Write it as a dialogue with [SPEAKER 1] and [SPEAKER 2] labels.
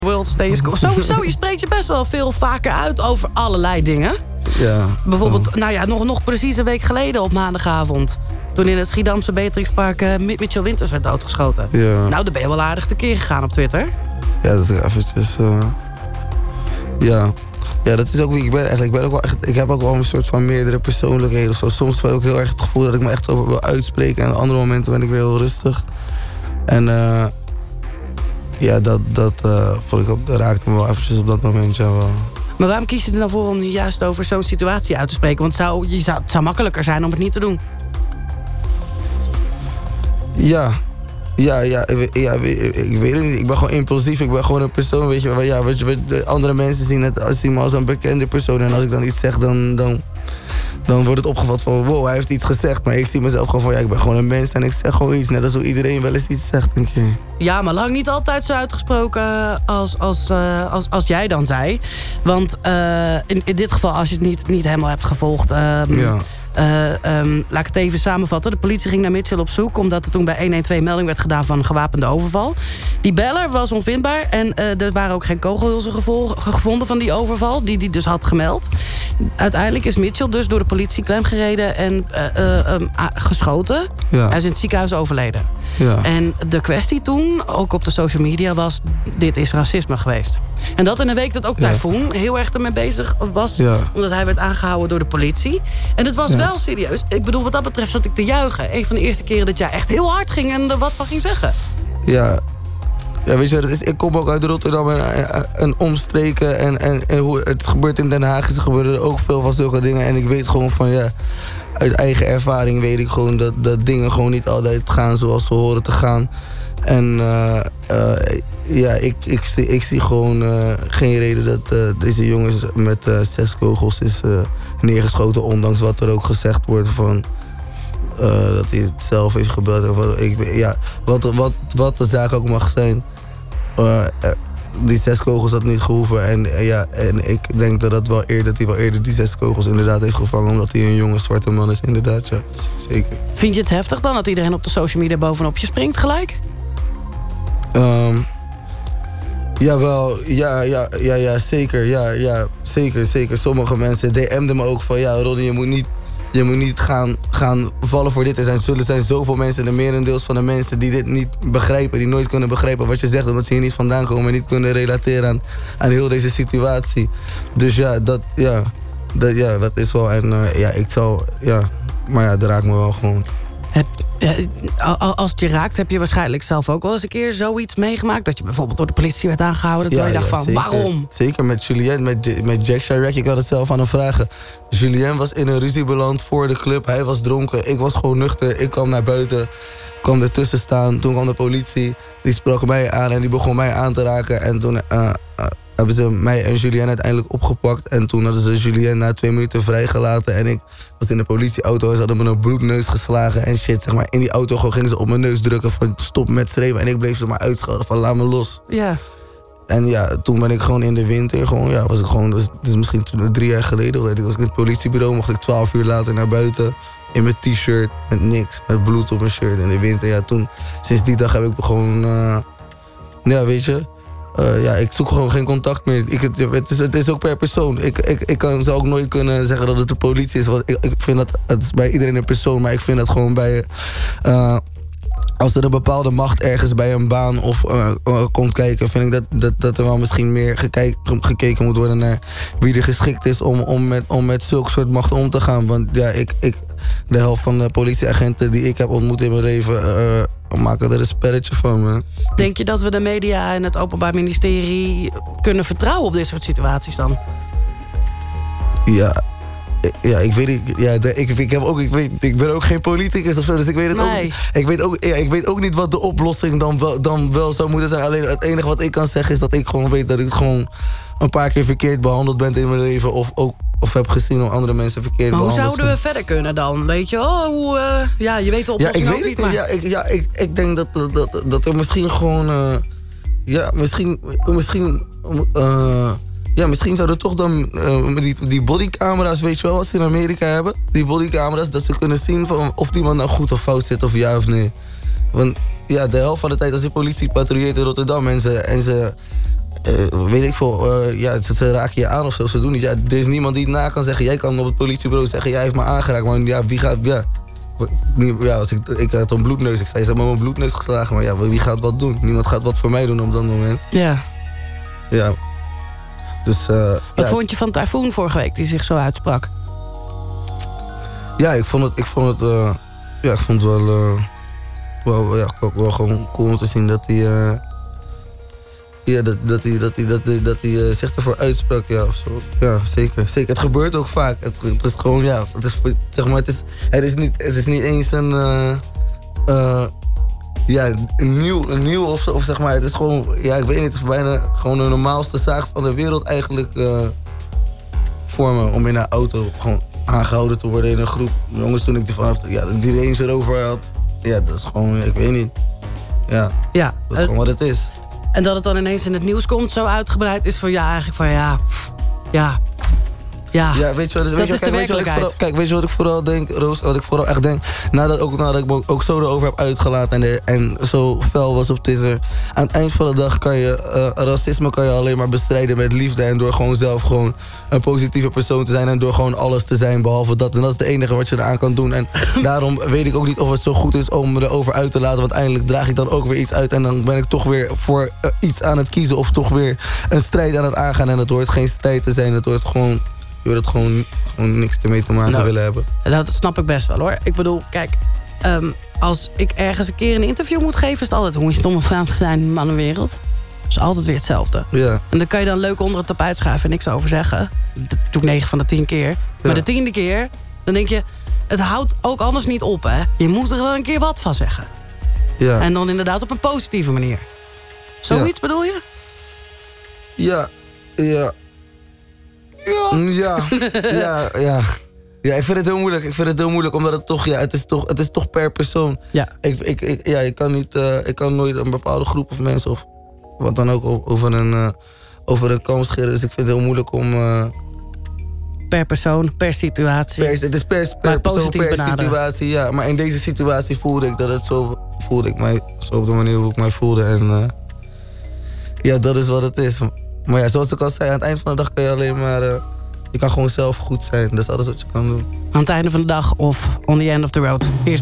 [SPEAKER 1] World Stays Cool. Sowieso, je spreekt je best wel veel vaker uit over allerlei dingen.
[SPEAKER 2] Ja.
[SPEAKER 1] Bijvoorbeeld, nog precies een week geleden op maandagavond. Toen in het Schiedamse Beatrixpark Mitchell Winters werd doodgeschoten.
[SPEAKER 2] Ja.
[SPEAKER 1] Nou, daar ben je wel aardig tekeer gegaan op Twitter.
[SPEAKER 2] Ja, dat is eventjes... Ja, dat is ook wie ik ben eigenlijk. Ik heb ook wel een soort van meerdere persoonlijkheden of zo. Soms heb ik ook heel erg het gevoel dat ik me echt over wil uitspreken. En op andere momenten ben ik weer heel rustig. En dat vond ik ook, dat raakte me wel eventjes op dat moment, ja wel.
[SPEAKER 1] Maar waarom kies je er dan voor om je juist over zo'n situatie uit te spreken? Want het zou makkelijker zijn om het niet te doen.
[SPEAKER 2] Ja, ik weet het niet. Ik ben gewoon impulsief. Ik ben gewoon een persoon, weet je. Andere mensen zien me als een bekende persoon. En als ik dan iets zeg, dan wordt het opgevat van... wow, hij heeft iets gezegd. Maar ik zie mezelf gewoon van... ja, ik ben gewoon een mens en ik zeg gewoon iets. Net als hoe iedereen wel eens iets zegt, denk je.
[SPEAKER 1] Ja, maar lang niet altijd zo uitgesproken als jij dan zei. Want in dit geval, als je het niet helemaal hebt gevolgd...
[SPEAKER 2] Ja.
[SPEAKER 1] Laat ik het even samenvatten. De politie ging naar Mitchell op zoek... omdat er toen bij 112 melding werd gedaan van een gewapende overval. Die beller was onvindbaar... en er waren ook geen kogelhulzen gevonden van die overval... die dus had gemeld. Uiteindelijk is Mitchell dus door de politie klemgereden... en geschoten.
[SPEAKER 2] Ja.
[SPEAKER 1] Hij is in het ziekenhuis overleden.
[SPEAKER 2] Ja.
[SPEAKER 1] En de kwestie toen, ook op de social media... was, dit is racisme geweest. En dat in een week dat ook Typhoon heel erg ermee bezig was... omdat hij werd aangehouden door de politie. En het was wel serieus. Ik bedoel, wat dat betreft zat ik te juichen. Een van de eerste keren dat jij echt heel hard ging... en er wat van ging zeggen.
[SPEAKER 2] Ja, weet je, ik kom ook uit Rotterdam en omstreken... en hoe het gebeurt in Den Haag... er gebeuren er ook veel van zulke dingen. En ik weet gewoon van, uit eigen ervaring weet ik gewoon... dat dingen gewoon niet altijd gaan zoals ze horen te gaan. En ik zie gewoon geen reden dat deze jongens met 6 kogels is neergeschoten. Ondanks wat er ook gezegd wordt van dat hij het zelf heeft gebeld. Wat de zaak ook mag zijn. Die 6 kogels had niet gehoeven. En ik denk dat hij wel eerder die 6 kogels inderdaad heeft gevangen. Omdat hij een jonge zwarte man is, inderdaad. Ja, zeker.
[SPEAKER 1] Vind je het heftig dan dat iedereen op de social media bovenop je springt gelijk?
[SPEAKER 2] Jawel, ja, zeker. Ja, zeker. Sommige mensen DM'den me ook van... ja, Rodney, je moet niet gaan vallen voor dit. Er zijn zoveel mensen, de merendeels van de mensen... die dit niet begrijpen, die nooit kunnen begrijpen wat je zegt... omdat ze hier niet vandaan komen en niet kunnen relateren aan heel deze situatie. Dus dat is wel... En maar dat raakt me wel gewoon.
[SPEAKER 1] Als het je raakt, heb je waarschijnlijk zelf ook wel eens een keer zoiets meegemaakt... dat je bijvoorbeeld door de politie werd aangehouden... terwijl je dacht van,
[SPEAKER 2] zeker,
[SPEAKER 1] waarom?
[SPEAKER 2] Zeker, met Julien, met Jack Chirac. Ik had het zelf aan hem vragen. Julien was in een ruzie beland voor de club. Hij was dronken, ik was gewoon nuchter. Ik kwam naar buiten, kwam ertussen staan. Toen kwam de politie, die sprak mij aan... en die begon mij aan te raken. En toen hebben ze mij en Julien uiteindelijk opgepakt. En toen hadden ze Julien na 2 minuten vrijgelaten. En ik was in de politieauto en ze hadden me een bloedneus geslagen en shit. Zeg maar. In die auto gingen ze op mijn neus drukken van stop met schreeuwen. En ik bleef ze maar uitschelden van laat me los.
[SPEAKER 1] Ja.
[SPEAKER 2] En toen ben ik gewoon in de winter, was ik gewoon, dus misschien 3 jaar geleden, was ik in het politiebureau, mocht ik 12 uur later naar buiten. In mijn t-shirt, met niks, met bloed op mijn shirt in de winter. Toen, sinds die dag heb ik gewoon, weet je... ik zoek gewoon geen contact meer. Het is ook per persoon. Zou ook nooit kunnen zeggen dat het de politie is. Want ik vind dat, het is bij iedereen een persoon. Maar ik vind dat gewoon bij... als er een bepaalde macht ergens bij een baan of komt kijken... vind ik dat er wel misschien meer gekeken moet worden naar wie er geschikt is... om met zulke soort macht om te gaan. Want de helft van de politieagenten die ik heb ontmoet in mijn leven... maken er een spelletje van, man.
[SPEAKER 1] Denk je dat we de media en het Openbaar Ministerie kunnen vertrouwen op dit soort situaties dan?
[SPEAKER 2] Ja, ik weet niet. Ja, ik ben ook geen politicus of zo, dus ik weet het ook. Ik weet ook niet wat de oplossing dan wel zou moeten zijn. Alleen het enige wat ik kan zeggen is dat ik gewoon weet dat ik gewoon een paar keer verkeerd behandeld ben in mijn leven. Of heb gezien hoe andere mensen verkeerd behandeld zijn.
[SPEAKER 1] Maar hoe zouden we verder kunnen dan? Weet je, je weet de oplossing ook niet. Maar...
[SPEAKER 2] Ik denk dat er misschien gewoon... misschien zouden toch dan die bodycamera's, weet je wel, wat ze in Amerika hebben. Die bodycamera's, dat ze kunnen zien van of iemand nou goed of fout zit of ja of nee. Want de helft van de tijd als de politie patrouilleert in Rotterdam en weet ik veel, ze raken je aan of zo, ze doen niet. Ja, er is niemand die het na kan zeggen. Jij kan op het politiebureau zeggen, jij heeft me aangeraakt. Maar ja, wie gaat, als ik had een bloedneus. Ik zei, ze hebben mijn bloedneus geslagen. Maar ja, wie gaat wat doen? Niemand gaat wat voor mij doen op dat moment.
[SPEAKER 1] Ja.
[SPEAKER 2] Ja. Dus,
[SPEAKER 1] wat vond je van Typhoon vorige week, die zich zo uitsprak?
[SPEAKER 2] Ja, ik vond het wel gewoon cool om te zien dat hij... dat hij zich ervoor uitsprak, ja, of zo. Ja, zeker. Het gebeurt ook vaak. Het is gewoon, ja, het is niet eens een nieuw of zo, of zeg maar. Het is gewoon, ja, ik weet niet, het is bijna gewoon de normaalste zaak van de wereld eigenlijk voor me. Om in een auto gewoon aangehouden te worden in een groep. Jongens, toen ik die Range Rover had, ja, dat is gewoon, ik weet niet. Ja, dat is gewoon wat het is.
[SPEAKER 1] En dat het dan ineens in het nieuws komt, zo uitgebreid, is voor jou eigenlijk van ja.
[SPEAKER 2] Ja, weet je wat,
[SPEAKER 1] dat is de werkelijkheid.
[SPEAKER 2] Weet je wat ik vooral denk, Roos? Wat ik vooral echt denk, nadat ik me ook zo erover heb uitgelaten en zo fel was op Twitter. Aan het eind van de dag kan je racisme alleen maar bestrijden met liefde. En door gewoon zelf gewoon een positieve persoon te zijn. En door gewoon alles te zijn behalve dat. En dat is het enige wat je eraan kan doen. En daarom weet ik ook niet of het zo goed is om me erover uit te laten. Want eindelijk draag ik dan ook weer iets uit. En dan ben ik toch weer voor iets aan het kiezen. Of toch weer een strijd aan het aangaan. En het hoort geen strijd te zijn. Het hoort gewoon... Je wil het gewoon niks ermee te maken willen hebben.
[SPEAKER 1] Dat snap ik best wel, hoor. Ik bedoel, kijk, als ik ergens een keer een interview moet geven... is het altijd hoe je stom of vrouw te zijn in de mannenwereld. Dat is altijd weer hetzelfde.
[SPEAKER 2] Ja.
[SPEAKER 1] En dan kan je dan leuk onder het tapijt schuiven en niks over zeggen. Dat doe ik 9 van de 10 keer. Ja. Maar de 10e keer, dan denk je... het houdt ook anders niet op, hè. Je moet er wel een keer wat van zeggen.
[SPEAKER 2] Ja.
[SPEAKER 1] En dan inderdaad op een positieve manier. Zoiets bedoel je?
[SPEAKER 2] Ja. Ja, ik vind het heel moeilijk. Omdat het toch, het is toch per persoon.
[SPEAKER 1] Ja.
[SPEAKER 2] Ik kan nooit een bepaalde groep of mensen of wat dan ook over een kam scheren. Dus ik vind het heel moeilijk om...
[SPEAKER 1] per persoon, per situatie.
[SPEAKER 2] Het is per persoon, per situatie, ja. Maar in deze situatie voelde ik mij zo op de manier hoe ik mij voelde. En ja, dat is wat het is. Maar ja, zoals ik al zei, aan het eind van de dag kan je alleen maar... je kan gewoon zelf goed zijn. Dat is alles wat je kan doen.
[SPEAKER 1] Aan het einde van de dag of on the end of the road. Eerst